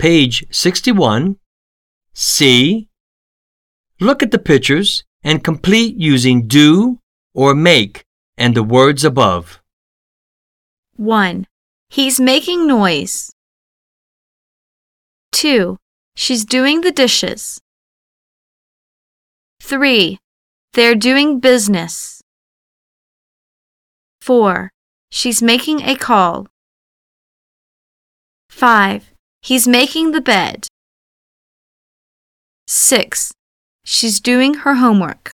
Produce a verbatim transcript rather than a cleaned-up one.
page sixty-one, C. Look at the pictures and complete using do or make and the words above. one. He's making noise. two. She's doing the dishes. three. They're doing business. four. She's making a call. five. He's making the bed. six. She's doing her homework.